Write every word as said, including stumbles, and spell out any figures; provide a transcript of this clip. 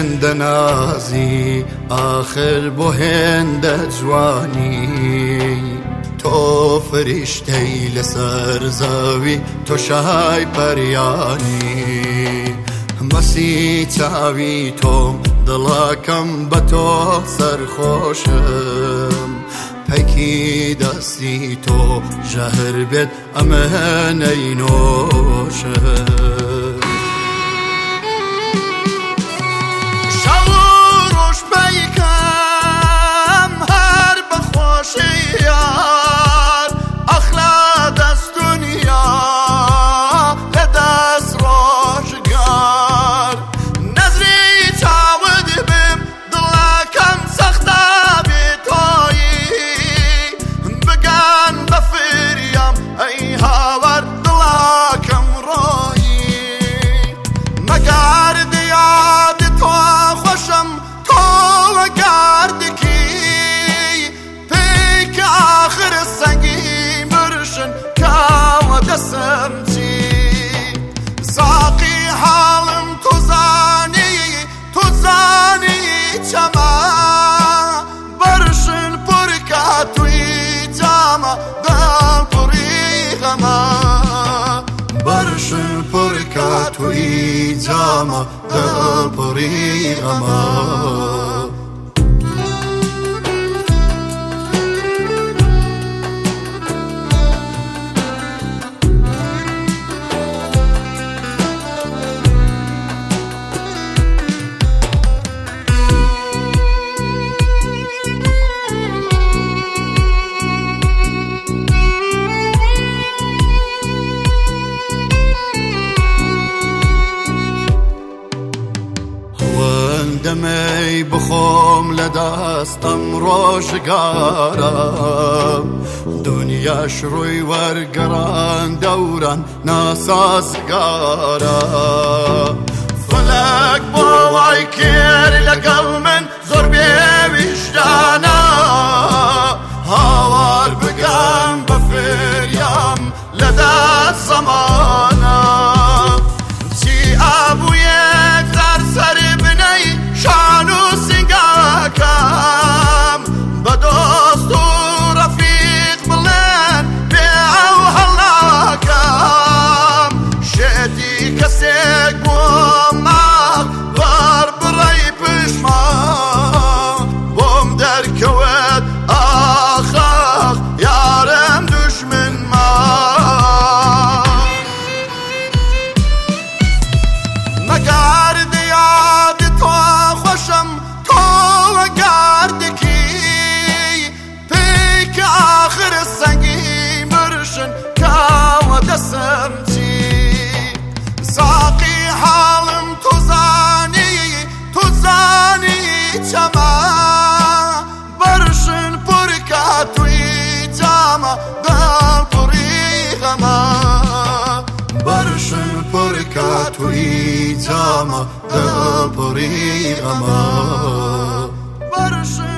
هێندە نازی آخر بۆ هێندە جوانی تۆ فریشتەی لەسەر زەوی تۆ شای پەریانی مەسی چاوی تۆم دڵەکەم بە تۆ سەرخۆشم پەیکی دەستی تۆ ژەهر بێت ئەمەنەی نۆشم شەو و ڕۆژ پەیکەم هەر بەخۆشی یار ئەخلا دەست دنیا لە دەست ڕۆژگار نەزری چاوت بم دڵەکەم سەختە بێ تۆیی بگەن بە فریام ئەی هاوار دڵەکەم ڕۆیی مەگارد یاد تۆ خۆشم تۆوە گاردکی پێیکە ئاخر سەنگی مرشن کاوە دەسم چی ساقی حاڵم تو زانی تو زانی چەمە بەرشن پڕکە توی جامە دڵ پڕی غەمە بەرشن پڕکە توی جامە دڵ پڕی غەمە دەمەی بخۆم لە دەستەم ڕۆژگارە دنیاش ڕووی وەرگەڕان دەوران ناسازگارە فەلەک بۆ وای کرد لەگەڵ من زۆر بێویژدانە هاوار بگەم بە فریام لە دەست زەمانە چی ئابوو یەکجار سەر بنەی شان و سنگاکەم بە دۆست و ڕەفیق بڵێن پێ ئەو هەڵاکەم شێتی کەسێک بووم ماڵ بەر بڕەی پشمان بۆم دەرکەوێت ئاخاخ یارم دوژمن ماڵ مەگارد یاد تۆ خۆشم تۆوە گاردکی پێیکە ئاخر سەنگی مرشن کاوە دەسم چی ساقی حاڵم تو زانی تو زانی چەمە بەرشن پڕکە توی جامە دڵ پڕی غەمە بەرشن پڕکە توی جامە دڵ پڕی غەمە بەرشن